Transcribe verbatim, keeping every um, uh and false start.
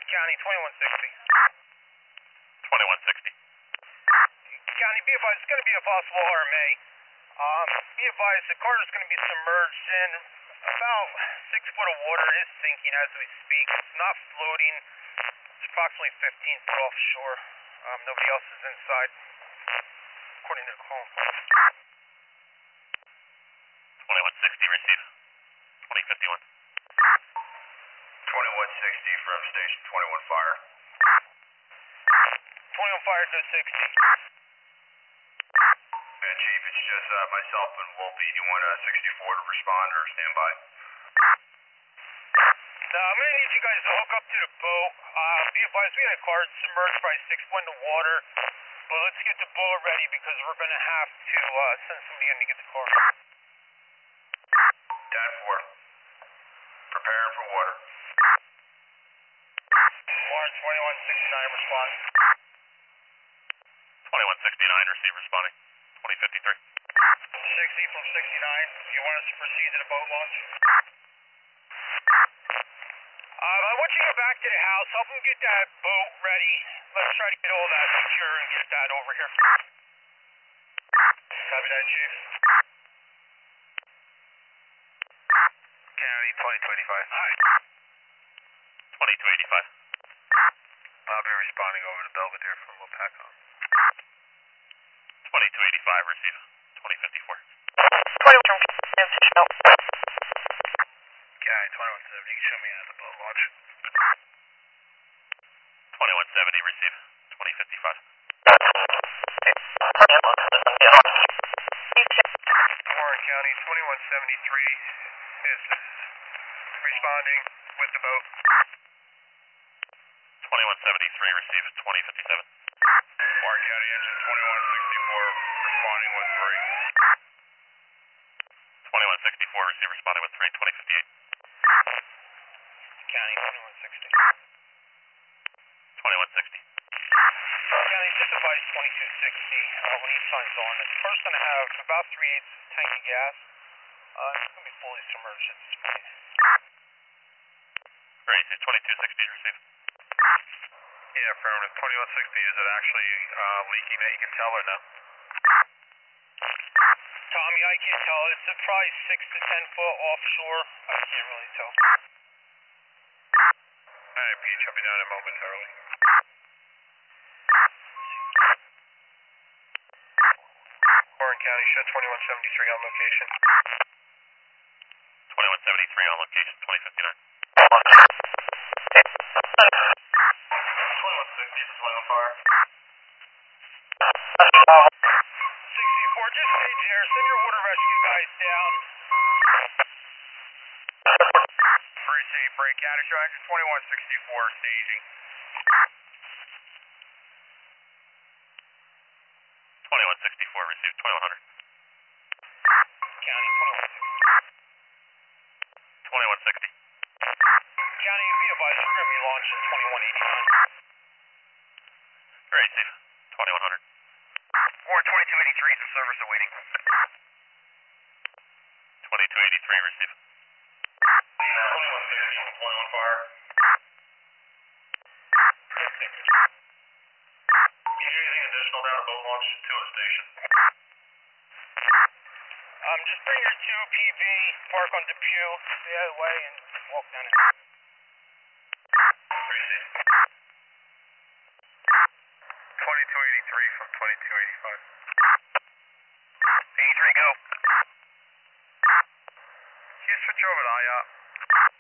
County, twenty-one sixty. twenty-one sixty. County, be advised, it's going to be a possible R M A. Um, be advised, the carter's going to be submerged in about six foot of water. It is sinking as we speak. It's not floating. It's approximately fifteen foot offshore. Um, nobody else is inside, according to the call. twenty-one sixty, receive. twenty fifty-one. twenty-one sixty from station twenty-one fire. twenty-one fire, no sixty. Yeah, Chief, it's just uh, myself and Wolfie. Do you want a sixty-four to respond or stand by? No, I'm going to need you guys to hook up to the boat. Uh, be advised, we had a car submerged by six foot in the water. But let's get the boat ready because we're going to have to uh, send somebody in to get the car. ten four. Preparing for water. Lawrence, twenty-one sixty-nine, respond. twenty-one sixty-nine, receive, responding. twenty fifty-three. sixty from sixty-nine. You want us to proceed to the boat launch? Um, I want you to go back to the house, help them get that boat ready. Let's try to get all that secure and get that over here. Copy that, Chief. County, twenty-two eighty-five. Hi. twenty-two eighty-five. I'll be responding over to Belvedere from Wapakon. twenty-two eighty-five, receive. twenty fifty-four. twenty-one from County, twenty-one seventy. You can show me how the boat launch. twenty-one seventy, receive. twenty fifty-five. Warren County, twenty-one seventy-three is responding with the boat. twenty-one seventy-three, receive. twenty fifty-seven. Warren County, engine twenty-one sixty-four responding with three. twenty-one sixty-four, receive, responding with three. twenty fifty-eight. County, twenty-one sixty. twenty-one sixty. County, just advise twenty-two sixty uh, when he signs on. The car's going to have about three eighths tank of gas. Uh, it's going to be fully submerged at this point. Great, twenty-two sixty, receive. Yeah, affirmative. twenty-one sixty, is it actually uh, leaking that you can tell or no? Tommy, I can't tell. It's uh, probably six to ten foot offshore. I can't really tell. Alright, Pete, shall be down in momentarily. Warren County, show twenty-one seventy-three on location. twenty-one seventy-three on location, twenty fifty-nine. twenty-one sixty, is on fire. sixty-four, just stage there. Send your water rescue guys down. Free safe, break catastrophs, twenty-one sixty-four staging. twenty-one sixty-four, receive. twenty-one hundred. County, twenty-one sixty. twenty-one sixty. County, be advised, we're going to be launching twenty-one eighty-nine. Great, Steve. twenty-one hundred. Warren twenty-two eighty-three is in service awaiting. twenty-two eighty-three, receive. twenty-one sixty from twenty-one fire. You need anything additional down at boat launch to a station? Um, just bring your two P V, park on Depew, the other way, and walk down it. Appreciate it. twenty-two eighty-three from twenty-two eighty-five. eighty-three, go. Can you switch over to I O P?